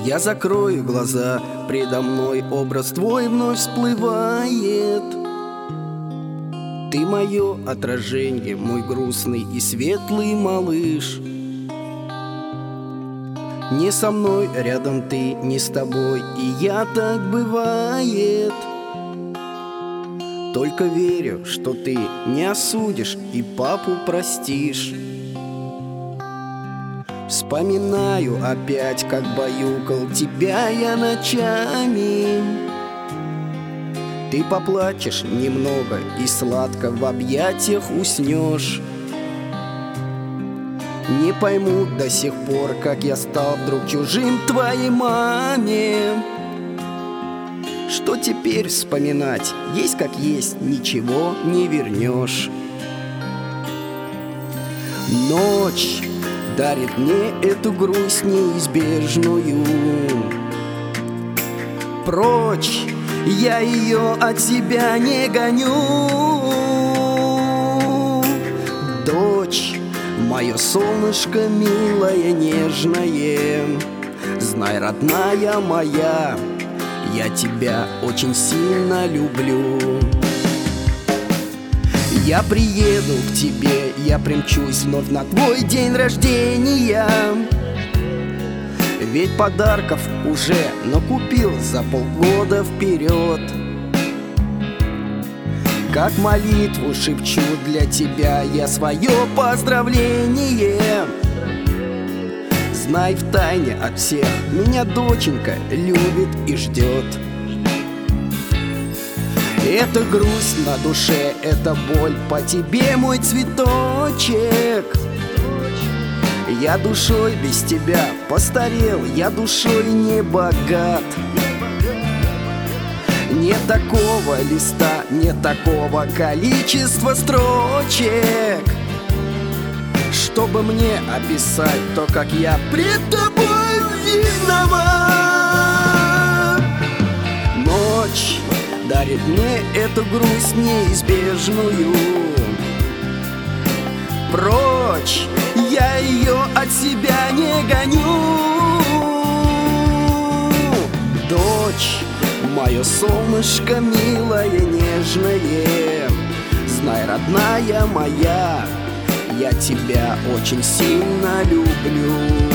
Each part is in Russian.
Я закрою глаза, предо мной образ твой вновь всплывает. Ты мое отражение, мой грустный и светлый малыш. Не со мной рядом ты, не с тобой, и я так бывает. Только верю, что ты не осудишь и папу простишь. Вспоминаю опять, как баюкал тебя я ночами. Ты поплачешь немного и сладко в объятиях уснешь. Не поймут до сих пор, как я стал вдруг чужим твоей маме. Что теперь вспоминать? Есть как есть, ничего не вернешь. Ночь дарит мне эту грусть неизбежную. Прочь, я ее от себя не гоню. Дочь, мое солнышко милое, нежное, знай, родная моя, я тебя очень сильно люблю. Я приеду к тебе, я примчусь вновь на твой день рождения. Ведь подарков уже накупил за полгода вперед. Как молитву шепчу для тебя я свое поздравление. Знай втайне от всех, меня доченька любит и ждет. Это грусть на душе, это боль по тебе, мой цветочек. Я душой без тебя постарел, я душой не богат. Нет такого листа, нет такого количества строчек, чтобы мне описать то, как я пред тобой виноват. Ночь дарит мне эту грусть неизбежную. Прочь, я ее от себя не гоню. Дочь, мое солнышко милое, нежное, знай, родная моя, я тебя очень сильно люблю.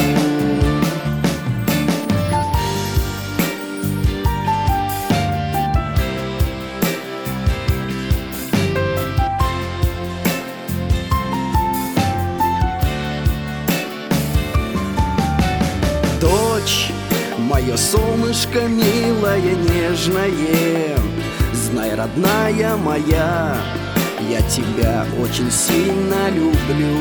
Дочь, мое солнышко милое, нежное, знай, родная моя, я тебя очень сильно люблю.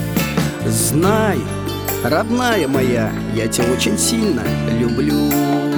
Знай, родная моя, я тебя очень сильно люблю.